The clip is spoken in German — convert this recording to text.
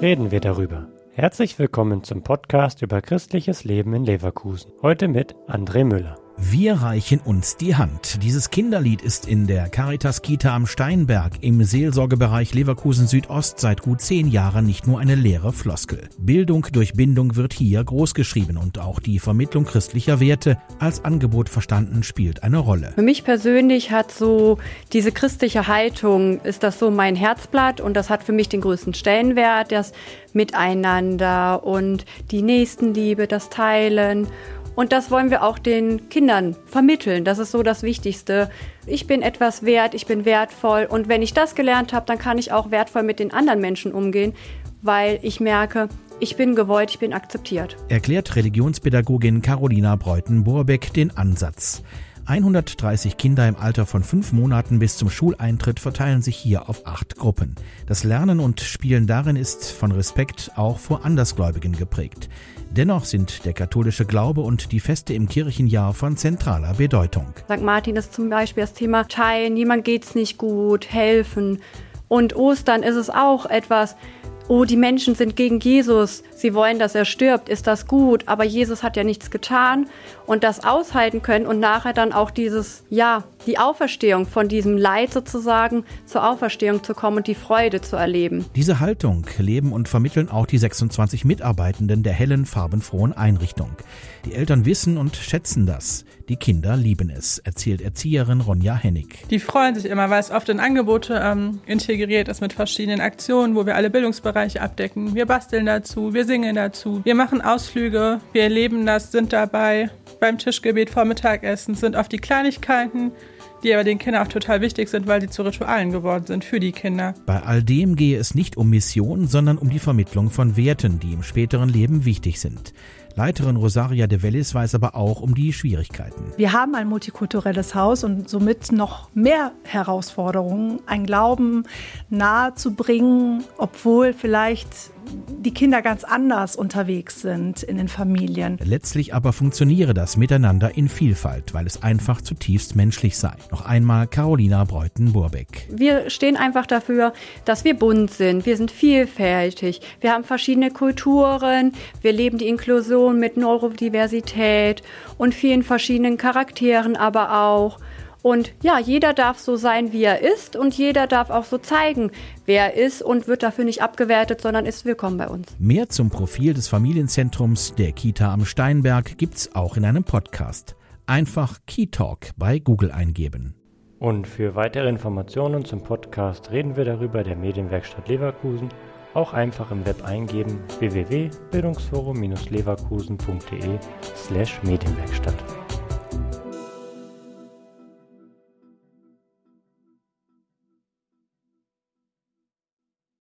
reden wir darüber. Herzlich willkommen zum Podcast über christliches Leben in Leverkusen. Heute mit André Müller. Wir reichen uns die Hand. Dieses Kinderlied ist in der Caritas-Kita am Steinberg im Seelsorgebereich Leverkusen Südost seit gut 10 Jahren nicht nur eine leere Floskel. Bildung durch Bindung wird hier großgeschrieben und auch die Vermittlung christlicher Werte als Angebot verstanden spielt eine Rolle. Für mich persönlich hat so diese christliche Haltung, ist das so mein Herzblatt und das hat für mich den größten Stellenwert, das Miteinander und die Nächstenliebe, das Teilen. Und das wollen wir auch den Kindern vermitteln. Das ist so das Wichtigste. Ich bin etwas wert, ich bin wertvoll. Und wenn ich das gelernt habe, dann kann ich auch wertvoll mit den anderen Menschen umgehen, weil ich merke, ich bin gewollt, ich bin akzeptiert. Erklärt Religionspädagogin Carolina Breuten-Borbeck den Ansatz. 130 Kinder im Alter von 5 Monaten bis zum Schuleintritt verteilen sich hier auf 8 Gruppen. Das Lernen und Spielen darin ist von Respekt auch vor Andersgläubigen geprägt. Dennoch sind der katholische Glaube und die Feste im Kirchenjahr von zentraler Bedeutung. St. Martin ist zum Beispiel das Thema Teilen, jemand geht's nicht gut, helfen. Und Ostern ist es auch etwas, oh, die Menschen sind gegen Jesus, sie wollen, dass er stirbt, ist das gut, aber Jesus hat ja nichts getan und das aushalten können und nachher dann auch die Auferstehung von diesem Leid sozusagen zur Auferstehung zu kommen und die Freude zu erleben. Diese Haltung leben und vermitteln auch die 26 Mitarbeitenden der hellen, farbenfrohen Einrichtung. Die Eltern wissen und schätzen das. Die Kinder lieben es, erzählt Erzieherin Ronja Hennig. Die freuen sich immer, weil es oft in Angebote integriert ist mit verschiedenen Aktionen, wo wir alle Bildungsbereiche abdecken. Wir basteln dazu, wir singen dazu, wir machen Ausflüge, wir erleben das, sind dabei beim Tischgebet vor Mittagessen, sind auf die Kleinigkeiten, die aber den Kindern auch total wichtig sind, weil sie zu Ritualen geworden sind für die Kinder. Bei all dem gehe es nicht um Mission, sondern um die Vermittlung von Werten, die im späteren Leben wichtig sind. Leiterin Rosaria de Vellis weiß aber auch um die Schwierigkeiten. Wir haben ein multikulturelles Haus und somit noch mehr Herausforderungen, ein Glauben nahezubringen, obwohl vielleicht die Kinder ganz anders unterwegs sind in den Familien. Letztlich aber funktioniere das Miteinander in Vielfalt, weil es einfach zutiefst menschlich sei. Noch einmal Carolina Breuten-Borbeck. Wir stehen einfach dafür, dass wir bunt sind, wir sind vielfältig, wir haben verschiedene Kulturen, wir leben die Inklusion mit Neurodiversität und vielen verschiedenen Charakteren aber auch. Und ja, jeder darf so sein, wie er ist und jeder darf auch so zeigen, wer er ist und wird dafür nicht abgewertet, sondern ist willkommen bei uns. Mehr zum Profil des Familienzentrums der Kita am Steinberg gibt's auch in einem Podcast. Einfach KeyTalk bei Google eingeben. Und für weitere Informationen zum Podcast reden wir darüber der Medienwerkstatt Leverkusen. Auch einfach im Web eingeben www.bildungsforum-leverkusen.de/Medienwerkstatt.